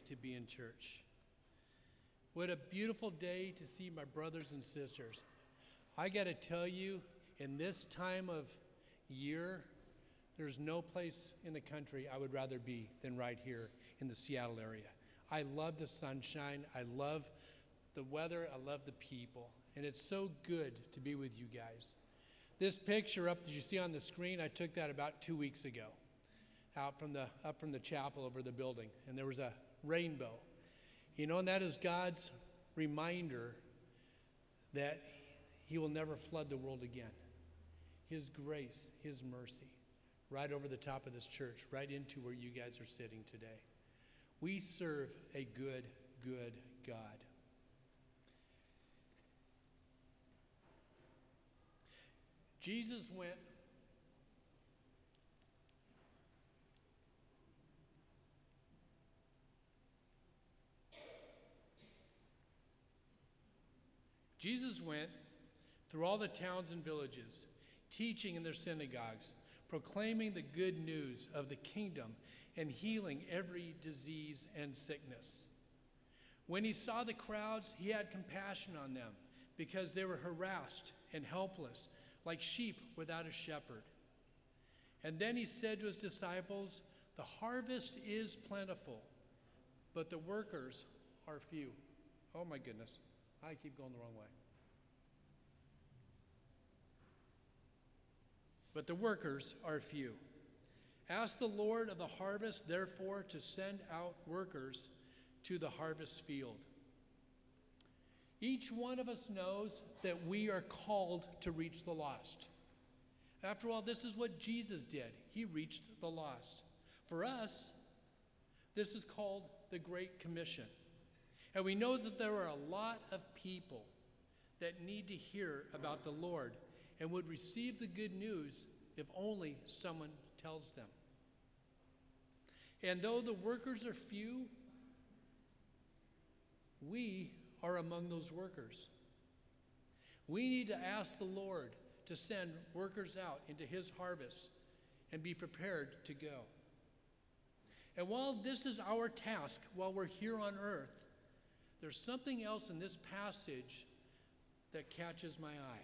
to be in church. What a beautiful day to see my brothers and sisters. I got to tell you, in this time of year, there's no place in the country I would rather be than right here in the Seattle area. I love the sunshine. I love the weather. I love the people. And it's so good to be with you guys. This picture up that you see on the screen, I took that about 2 weeks ago, up from the chapel over the building. And there was a rainbow. You know, and that is God's reminder that he will never flood the world again. His grace, his mercy, right over the top of this church, right into where you guys are sitting today. We serve a good, good God. Jesus went through all the towns and villages, teaching in their synagogues, proclaiming the good news of the kingdom and healing every disease and sickness. When he saw the crowds, he had compassion on them because they were harassed and helpless, like sheep without a shepherd. And then he said to his disciples, "The harvest is plentiful, but the workers are few." Oh my goodness, I keep going the wrong way. But the workers are few. Ask the Lord of the harvest, therefore, to send out workers to the harvest field. Each one of us knows that we are called to reach the lost. After all, this is what Jesus did. He reached the lost. For us, this is called the Great Commission. And we know that there are a lot of people that need to hear about the Lord and would receive the good news if only someone tells them. And though the workers are few, we are among those workers. We need to ask the Lord to send workers out into his harvest and be prepared to go. And while this is our task, while we're here on earth, there's something else in this passage that catches my eye.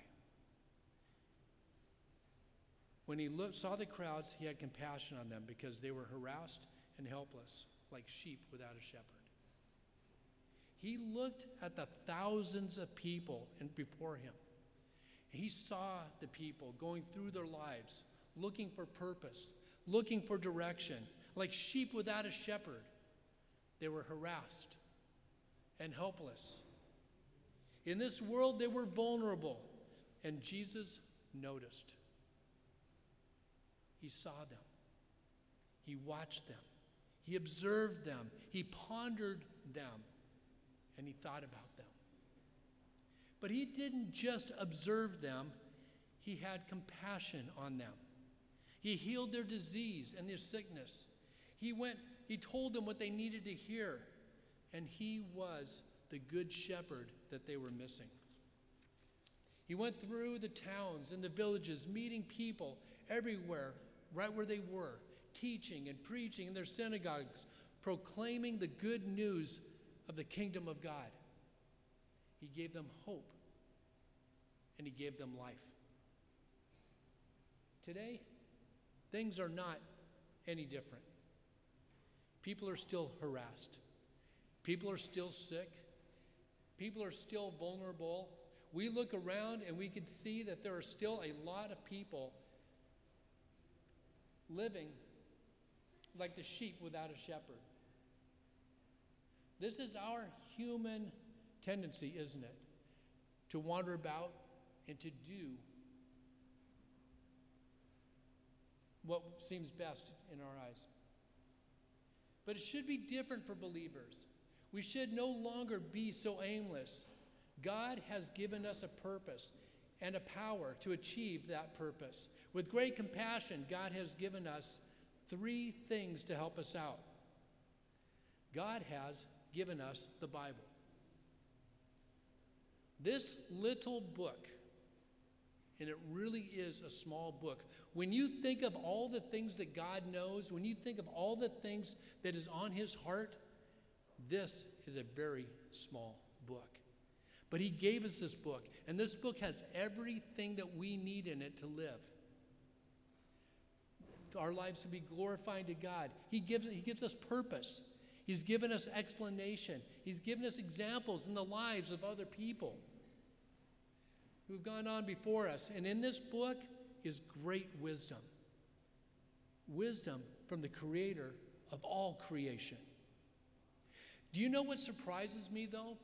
When he saw the crowds, he had compassion on them because they were harassed and helpless, like sheep without a shepherd. He looked at the thousands of people before him. He saw the people going through their lives, looking for purpose, looking for direction, like sheep without a shepherd. They were harassed and helpless. In this world, they were vulnerable, and Jesus noticed. He saw them. He watched them. He observed them. He pondered them, and he thought about them. But he didn't just observe them. He had compassion on them. He healed their disease and their sickness. He told them what they needed to hear, and he was the good shepherd that they were missing. He went through the towns and the villages, meeting people everywhere, right where they were, teaching and preaching in their synagogues, proclaiming the good news of the kingdom of God. He gave them hope, and he gave them life. Today, things are not any different. People are still harassed. People are still sick. People are still vulnerable. We look around and we can see that there are still a lot of people living like the sheep without a shepherd. This is our human tendency, isn't it? To wander about and to do what seems best in our eyes. But it should be different for believers. We should no longer be so aimless. God has given us a purpose and a power to achieve that purpose. With great compassion, God has given us 3 things to help us out. God has given us the Bible. This little book, and it really is a small book. When you think of all the things that God knows, when you think of all the things that is on his heart, This is a very small book. But he gave us this book, and this book has everything that we need in it to live. Our lives to be glorifying to God. He gives us purpose. He's given us explanation. He's given us examples in the lives of other people who've gone on before us. And in this book is great wisdom. Wisdom from the Creator of all creation. Do you know what surprises me, though?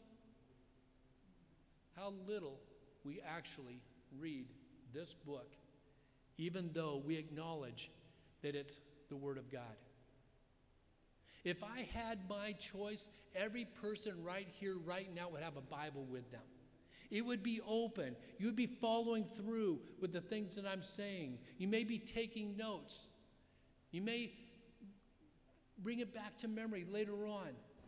How little we actually read this book, even though we acknowledge that it's the Word of God. If I had my choice, every person right here, right now, would have a Bible with them. It would be open. You would be following through with the things that I'm saying. You may be taking notes. You may bring it back to memory later on.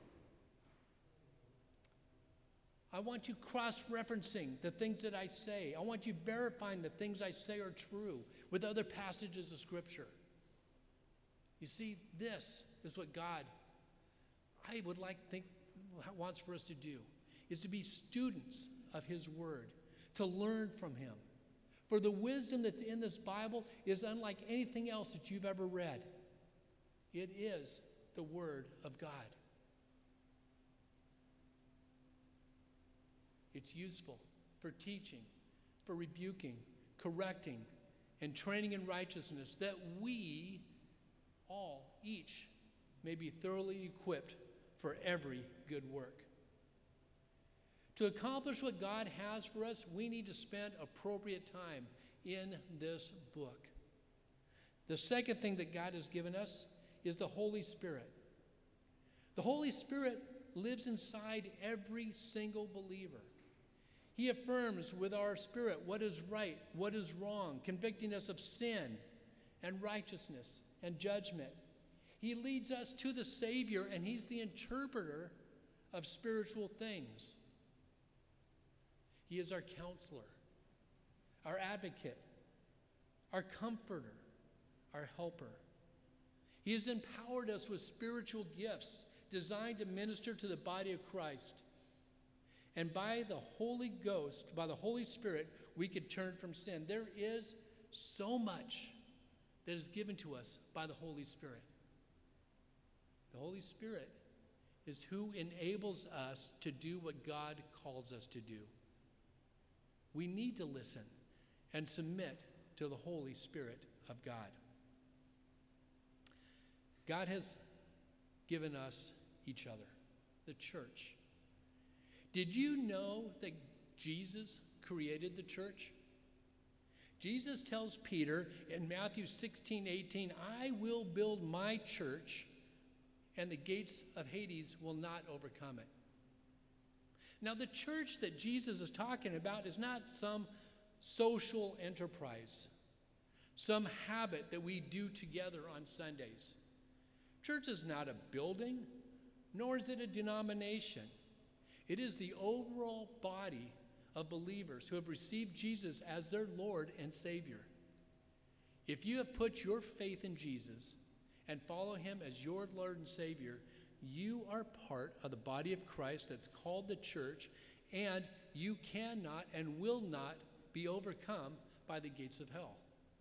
I want you cross-referencing the things that I say. I want you verifying the things I say are true with other passages of Scripture. You see, this is what God, I would think wants for us to do, is to be students of His Word, to learn from Him. For the wisdom that's in this Bible is unlike anything else that you've ever read. It is the Word of God. It's useful for teaching, for rebuking, correcting, and training in righteousness, that we all, each, may be thoroughly equipped for every good work. To accomplish what God has for us, we need to spend appropriate time in this book. The second thing that God has given us is the Holy Spirit. The Holy Spirit lives inside every single believer. He affirms with our spirit what is right, what is wrong, convicting us of sin and righteousness and judgment. He leads us to the Savior, and He's the interpreter of spiritual things. He is our counselor, our advocate, our comforter, our helper. He has empowered us with spiritual gifts designed to minister to the body of Christ. And by the Holy Ghost, by the Holy Spirit, we can turn from sin. There is so much that is given to us by the Holy Spirit. The Holy Spirit is who enables us to do what God calls us to do. We need to listen and submit to the Holy Spirit of God. God has given us each other, the church. Did you know that Jesus created the church? Jesus tells Peter in Matthew 16:18, I will build my church, and the gates of Hades will not overcome it. Now, the church that Jesus is talking about is not some social enterprise, some habit that we do together on Sundays. Church is not a building, nor is it a denomination. It is the overall body of believers who have received Jesus as their Lord and Savior. If you have put your faith in Jesus and follow Him as your Lord and Savior, you are part of the body of Christ that's called the church, and you cannot and will not be overcome by the gates of hell.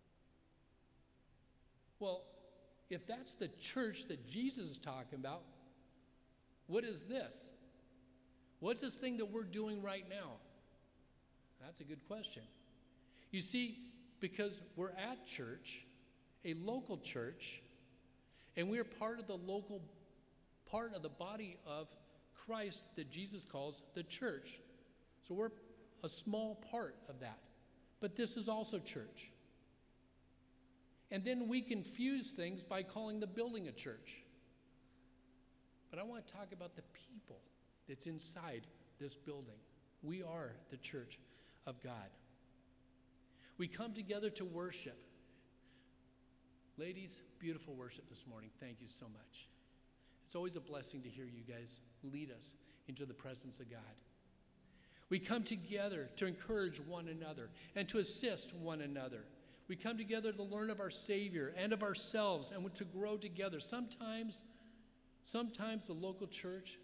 Well, if that's the church that Jesus is talking about, what is this? What's this thing that we're doing right now? That's a good question. You see, because we're at church, a local church, and we're part of the local part of the body of Christ that Jesus calls the church. So we're a small part of that. But this is also church. And then we confuse things by calling the building a church. But I want to talk about the people that's inside this building. We are the church of God. We come together to worship. Ladies, beautiful worship this morning. Thank you so much. It's always a blessing to hear you guys lead us into the presence of God. We come together to encourage one another and to assist one another. We come together to learn of our Savior and of ourselves and to grow together. Sometimes the local church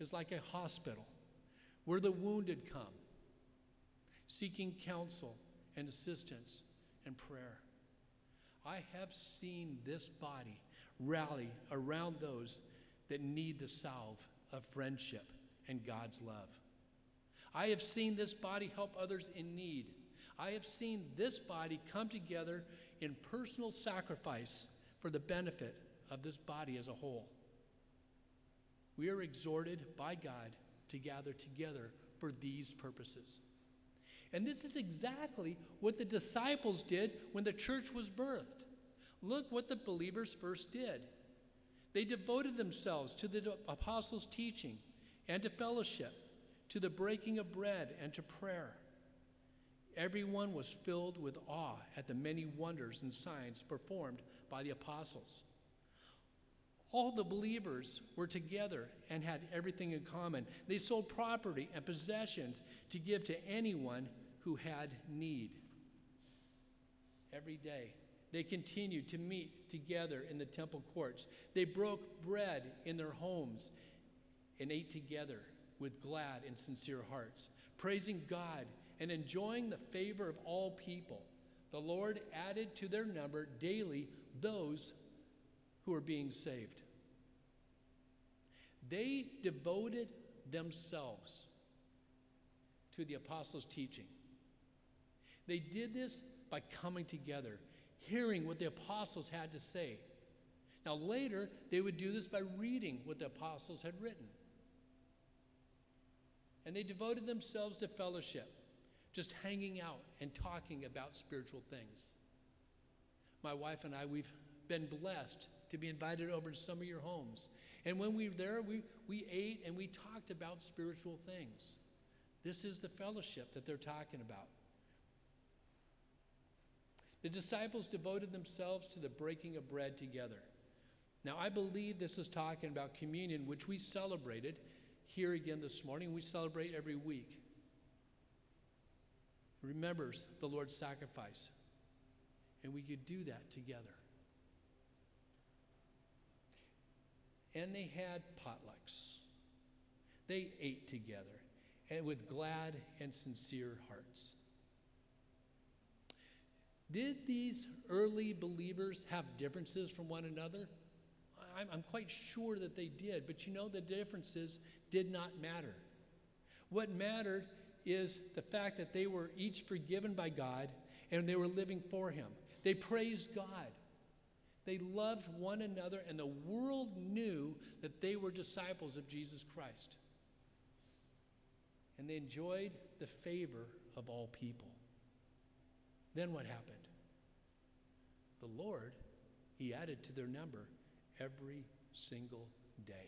is like a hospital where the wounded come, seeking counsel and assistance and prayer. I have seen this body rally around those that need the salve of friendship and God's love. I have seen this body help others in need. I have seen this body come together in personal sacrifice for the benefit of this body as a whole. We are exhorted by God to gather together for these purposes. And this is exactly what the disciples did when the church was birthed. Look what the believers first did. They devoted themselves to the apostles' teaching and to fellowship, to the breaking of bread and to prayer. Everyone was filled with awe at the many wonders and signs performed by the apostles. All the believers were together and had everything in common. They sold property and possessions to give to anyone who had need. Every day, they continued to meet together in the temple courts. They broke bread in their homes and ate together with glad and sincere hearts, praising God and enjoying the favor of all people. The Lord added to their number daily those who were being saved. They devoted themselves to the apostles' teaching. They did this by coming together, hearing what the apostles had to say. Now later, they would do this by reading what the apostles had written. And they devoted themselves to fellowship, just hanging out and talking about spiritual things. My wife and I, we've been blessed to be invited over to some of your homes. And when we were there, we ate and we talked about spiritual things. This is the fellowship that they're talking about. The disciples devoted themselves to the breaking of bread together. Now, I believe this is talking about communion, which we celebrated here again this morning. We celebrate every week. It remembers the Lord's sacrifice. And we could do that together. And they had potlucks. They ate together, and with glad and sincere hearts. Did these early believers have differences from one another? I'm quite sure that they did, but you know the differences did not matter. What mattered is the fact that they were each forgiven by God and they were living for Him. They praised God. They loved one another, and the world knew that they were disciples of Jesus Christ. And they enjoyed the favor of all people. Then what happened? The Lord, He added to their number every single day.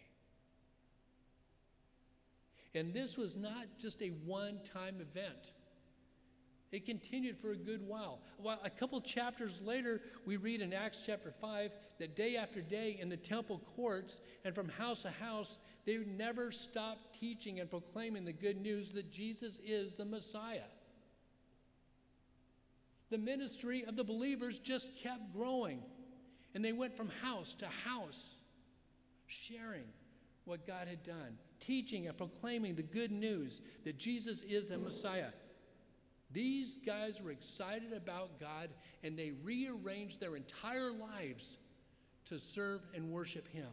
And this was not just a one-time event. It continued for a good while. Well, a couple chapters later, we read in Acts chapter 5 that day after day in the temple courts and from house to house, they never stopped teaching and proclaiming the good news that Jesus is the Messiah. The ministry of the believers just kept growing, and they went from house to house, sharing what God had done, teaching and proclaiming the good news that Jesus is the Messiah. These guys were excited about God, and they rearranged their entire lives to serve and worship Him.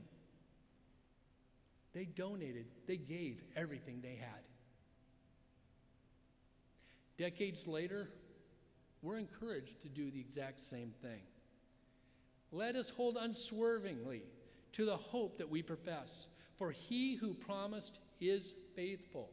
They donated, they gave everything they had. Decades later, we're encouraged to do the exact same thing. Let us hold unswervingly to the hope that we profess, for He who promised is faithful.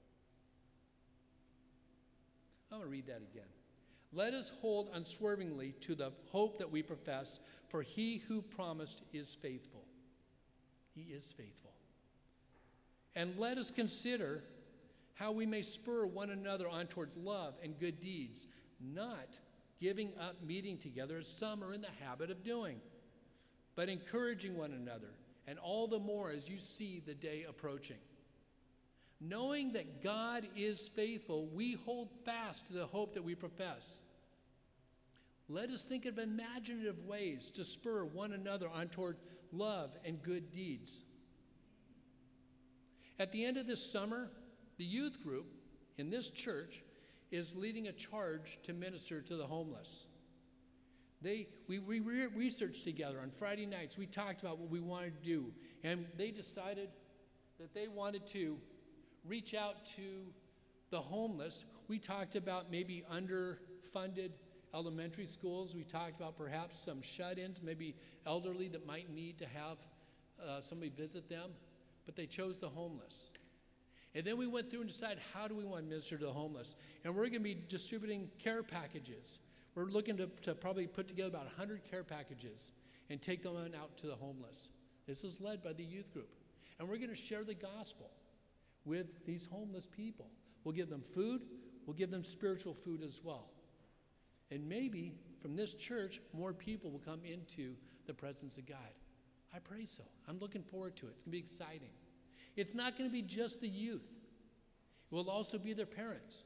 I'm going to read that again. Let us hold unswervingly to the hope that we profess, for He who promised is faithful. He is faithful. And let us consider how we may spur one another on towards love and good deeds, not giving up meeting together as some are in the habit of doing, but encouraging one another, and all the more as you see the day approaching. Knowing that God is faithful, we hold fast to the hope that we profess. Let us think of imaginative ways to spur one another on toward love and good deeds. At the end of this summer, the youth group in this church is leading a charge to minister to the homeless. We researched together on Friday nights. We talked about what we wanted to do, and they decided that they wanted to reach out to the homeless. We talked about maybe underfunded elementary schools. We talked about perhaps some shut-ins, maybe elderly that might need to have somebody visit them, but they chose the homeless. And then we went through and decided, how do we want to minister to the homeless? And we're going to be distributing care packages. We're looking to probably put together about 100 care packages and take them on out to the homeless. This is led by the youth group. And we're going to share the gospel with these homeless people. We'll give them food. We'll give them spiritual food as well. And maybe from this church, more people will come into the presence of God. I pray so. I'm looking forward to it. It's going to be exciting. It's not going to be just the youth. It will also be their parents.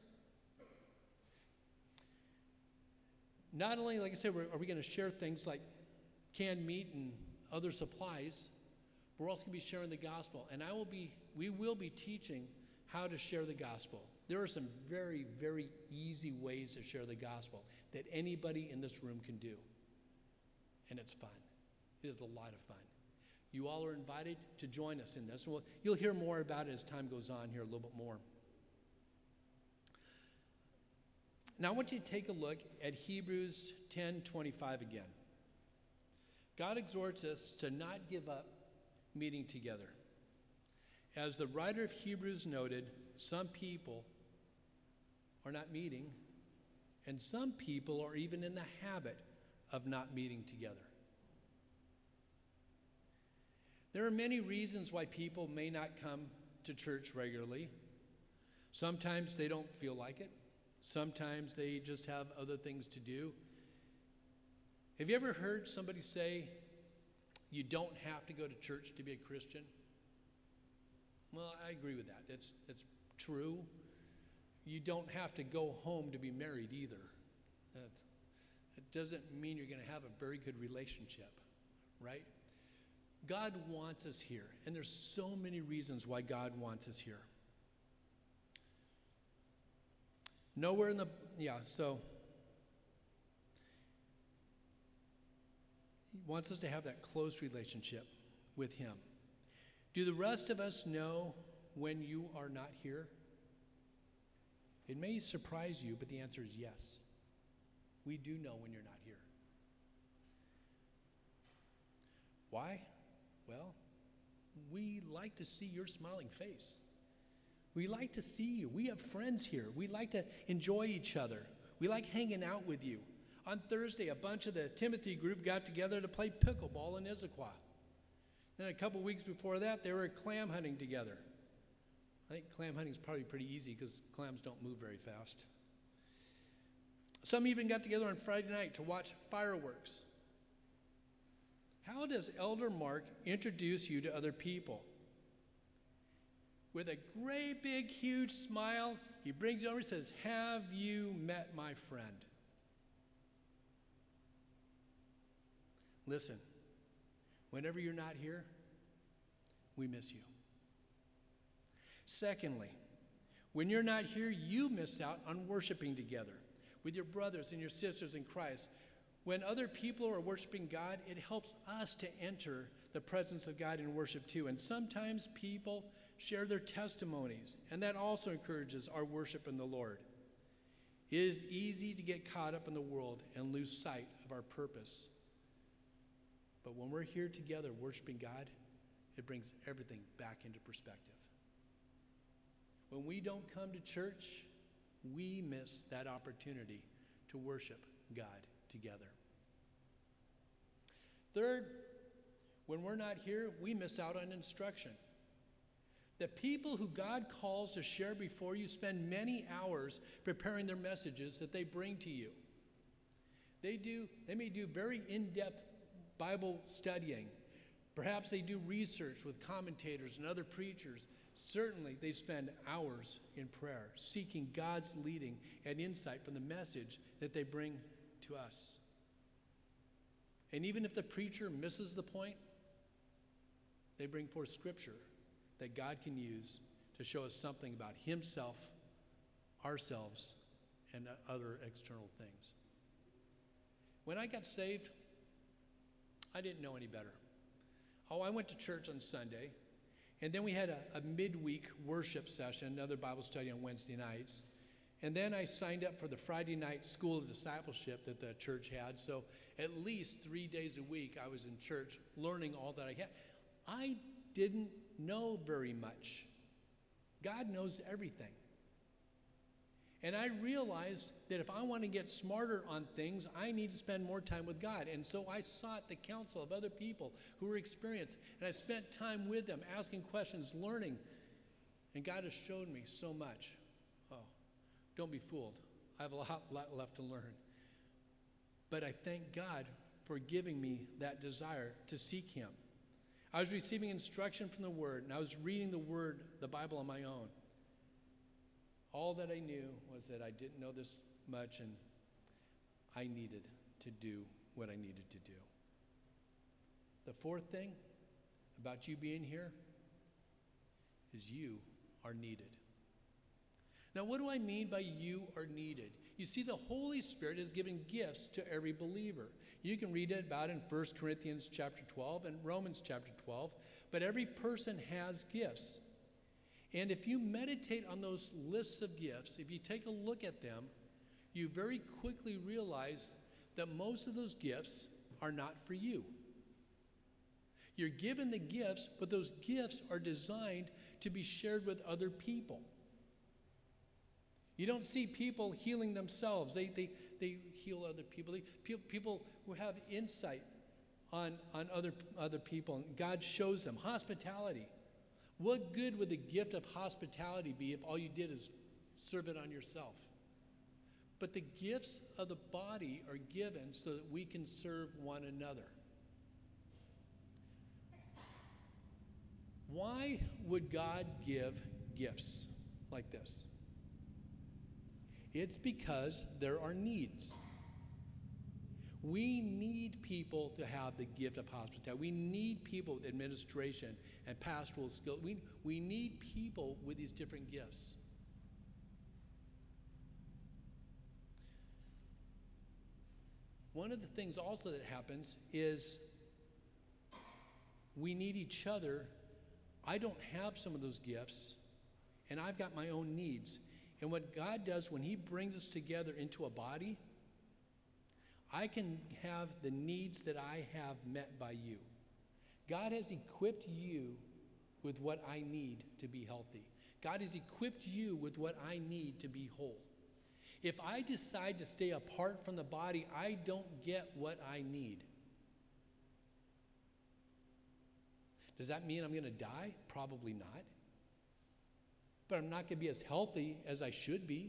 Not only, like I said, are we going to share things like canned meat and other supplies, we're also going to be sharing the gospel. And we will be teaching how to share the gospel. There are some very, very easy ways to share the gospel that anybody in this room can do. And it's fun. It is a lot of fun. You all are invited to join us in this. You'll hear more about it as time goes on here a little bit more. Now I want you to take a look at Hebrews 10:25 again. God exhorts us to not give up meeting together. As the writer of Hebrews noted, some people are not meeting, and some people are even in the habit of not meeting together. There are many reasons why people may not come to church regularly. Sometimes they don't feel like it. Sometimes they just have other things to do. Have you ever heard somebody say, you don't have to go to church to be a Christian? Well, I agree with that. It's true. You don't have to go home to be married either. It doesn't mean you're going to have a very good relationship, right? God wants us here, and there's so many reasons why God wants us here. Nowhere in the, so he wants us to have that close relationship with him. Do the rest of us know when you are not here? It may surprise you, but the answer is yes. We do know when you're not here. Why? Well, we like to see your smiling face. We like to see you. We have friends here. We like to enjoy each other. We like hanging out with you. On Thursday, a bunch of the Timothy group got together to play pickleball in Issaquah. Then a couple weeks before that, they were clam hunting together. I think clam hunting is probably pretty easy because clams don't move very fast. Some even got together on Friday night to watch fireworks. How does Elder Mark introduce you to other people? With a great big huge smile, he brings you over and says, have you met my friend? Listen, whenever you're not here, we miss you. Secondly, when you're not here, you miss out on worshiping together with your brothers and your sisters in Christ. When other people are worshiping God, it helps us to enter the presence of God in worship too. And sometimes people share their testimonies, and that also encourages our worship in the Lord. It is easy to get caught up in the world and lose sight of our purpose. But when we're here together worshiping God, it brings everything back into perspective. When we don't come to church, we miss that opportunity to worship God together. Third, when we're not here, we miss out on instruction. The people who God calls to share before you spend many hours preparing their messages that they bring to you. They may do very in-depth Bible studying. Perhaps they do research with commentators and other preachers. Certainly, they spend hours in prayer, seeking God's leading and insight from the message that they bring to us. And even if the preacher misses the point, they bring forth scripture that God can use to show us something about himself, ourselves, and other external things. When I got saved, I didn't know any better. Oh, I went to church on Sunday, and then we had a midweek worship session, another Bible study on Wednesday nights. And then I signed up for the Friday night school of discipleship that the church had. So at least 3 days a week I was in church learning all that I had. I didn't know very much. God knows everything. And I realized that if I want to get smarter on things, I need to spend more time with God. And so I sought the counsel of other people who were experienced. And I spent time with them, asking questions, learning. And God has showed me so much. Oh, don't be fooled. I have a lot left to learn. But I thank God for giving me that desire to seek him. I was receiving instruction from the Word, and I was reading the Word, the Bible, on my own. All that I knew was that I didn't know this much, and I needed to do what I needed to do. The fourth thing about you being here is you are needed. Now, what do I mean by you are needed? You see, the Holy Spirit has given gifts to every believer. You can read about it in 1 Corinthians chapter 12 and Romans chapter 12, but every person has gifts. And if you meditate on those lists of gifts, if you take a look at them, you very quickly realize that most of those gifts are not for you. You're given the gifts, but those gifts are designed to be shared with other people. You don't see people healing themselves. They heal other people. People who have insight on other people, and God shows them. Hospitality. What good would the gift of hospitality be if all you did is serve it on yourself? But the gifts of the body are given so that we can serve one another. Why would God give gifts like this? It's because there are needs. We need people to have the gift of hospitality. We need people with administration and pastoral skills. We need people with these different gifts. One of the things also that happens is we need each other. I don't have some of those gifts, and I've got my own needs. And what God does when he brings us together into a body, I can have the needs that I have met by you. God has equipped you with what I need to be healthy. God has equipped you with what I need to be whole. If I decide to stay apart from the body, I don't get what I need. Does that mean I'm going to die? Probably not. But I'm not going to be as healthy as I should be.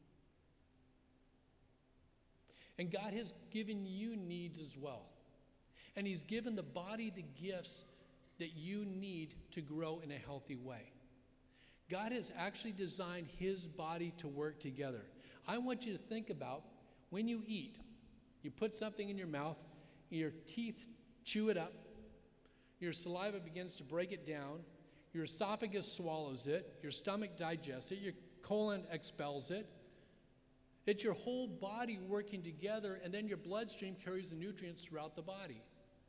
And God has given you needs as well. And he's given the body the gifts that you need to grow in a healthy way. God has actually designed his body to work together. I want you to think about when you eat, you put something in your mouth, your teeth chew it up, your saliva begins to break it down, your esophagus swallows it, your stomach digests it, your colon expels it. It's your whole body working together, and then your bloodstream carries the nutrients throughout the body.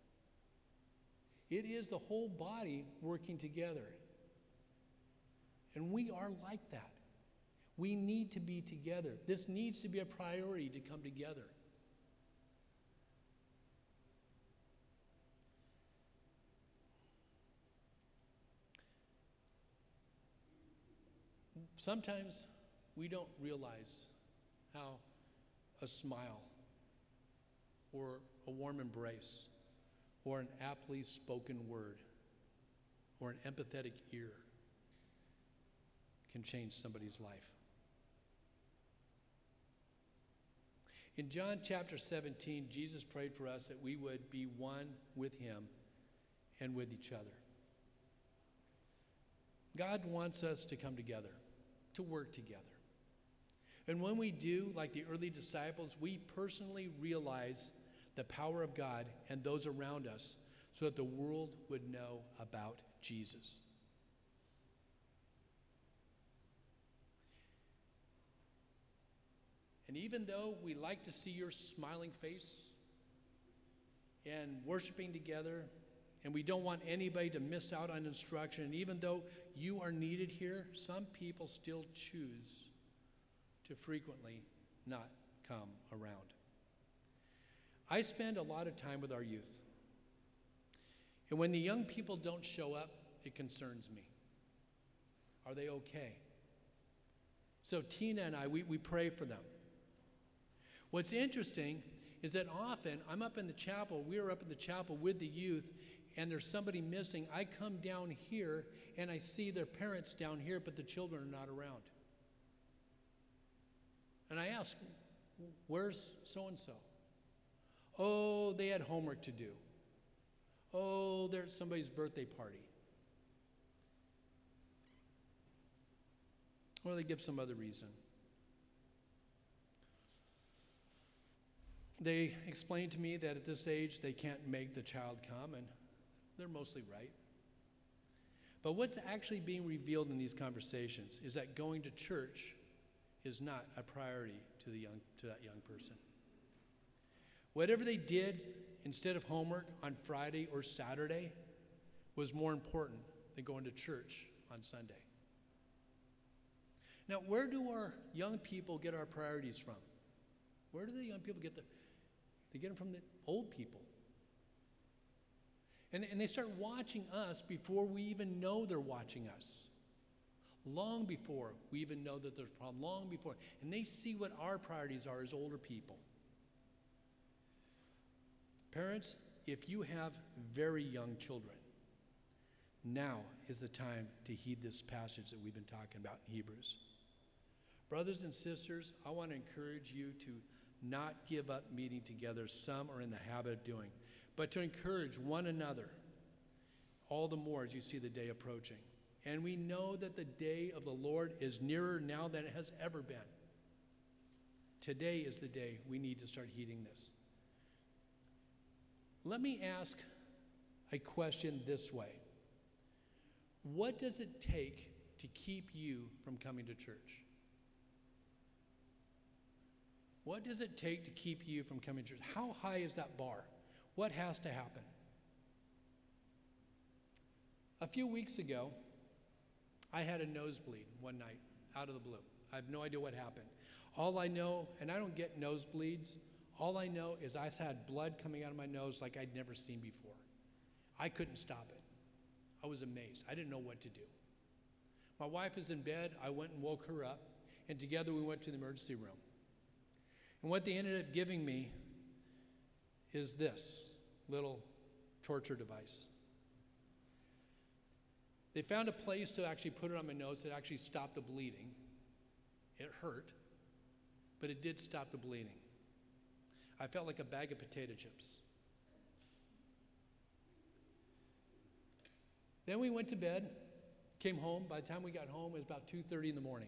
It is the whole body working together. And we are like that. We need to be together. This needs to be a priority to come together. Sometimes we don't realize how a smile or a warm embrace or an aptly spoken word or an empathetic ear can change somebody's life. In John chapter 17, Jesus prayed for us that we would be one with him and with each other. God wants us to come together, to work together. And when we do, like the early disciples, we personally realize the power of God and those around us so that the world would know about Jesus. And even though we like to see your smiling face and worshiping together, and we don't want anybody to miss out on instruction, and even though you are needed here, some people still choose to frequently not come around. I spend a lot of time with our youth. And when the young people don't show up, it concerns me. Are they okay? So Tina and I, we pray for them. What's interesting is that often I'm up in the chapel, we're up in the chapel with the youth, and there's somebody missing. I come down here and I see their parents down here, but the children are not around. And I ask, where's so-and-so? Oh, they had homework to do. Oh, there's somebody's birthday party. Or they give some other reason. They explain to me that at this age they can't make the child come, and they're mostly right. But what's actually being revealed in these conversations is that going to church is not a priority to that young person. Whatever they did instead of homework on Friday or Saturday was more important than going to church on Sunday. Now, where do our young people get our priorities from? Where do the young people get they get them from the old people. And they start watching us before we even know they're watching us. Long before we even know that there's a problem, long before. And they see what our priorities are as older people. Parents, if you have very young children, now is the time to heed this passage that we've been talking about in Hebrews. Brothers and sisters, I want to encourage you to not give up meeting together. Some are in the habit of doing, but to encourage one another all the more as you see the day approaching. And we know that the day of the Lord is nearer now than it has ever been. Today is the day we need to start heeding this. Let me ask a question this way. What does it take to keep you from coming to church? What does it take to keep you from coming to church? How high is that bar? What has to happen? A few weeks ago, I had a nosebleed one night out of the blue. I have no idea what happened. All I know, and I don't get nosebleeds, all I know is I had blood coming out of my nose like I'd never seen before. I couldn't stop it. I was amazed. I didn't know what to do. My wife is in bed. I went and woke her up, and together we went to the emergency room. And what they ended up giving me is this little torture device. They found a place to actually put it on my nose that actually stopped the bleeding. It hurt, but it did stop the bleeding. I felt like a bag of potato chips. Then we went to bed, came home. By the time we got home, it was about 2:30 in the morning.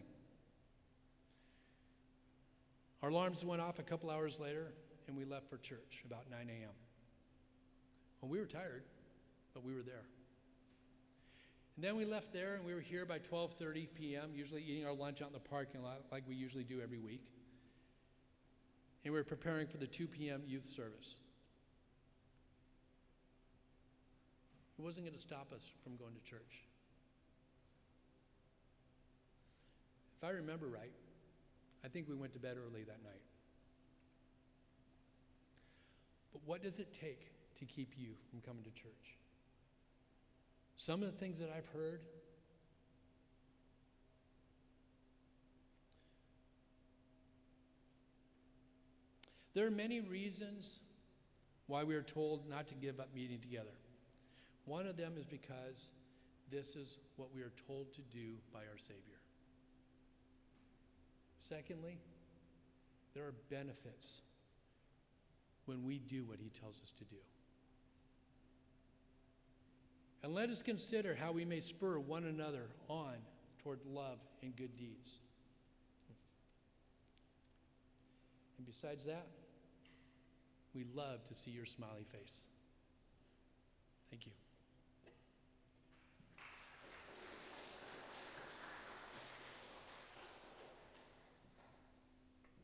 Our alarms went off a couple hours later, and we left for church about 9 a.m. Well, we were tired, but we were there. And then we left there, and we were here by 12:30 p.m., usually eating our lunch out in the parking lot like we usually do every week. And we were preparing for the 2 p.m. youth service. It wasn't going to stop us from going to church. If I remember right, I think we went to bed early that night. But what does it take to keep you from coming to church? Some of the things that I've heard, there are many reasons why we are told not to give up meeting together. One of them is because this is what we are told to do by our Savior. Secondly, there are benefits when we do what he tells us to do. And let us consider how we may spur one another on toward love and good deeds. And besides that, we love to see your smiley face. Thank you.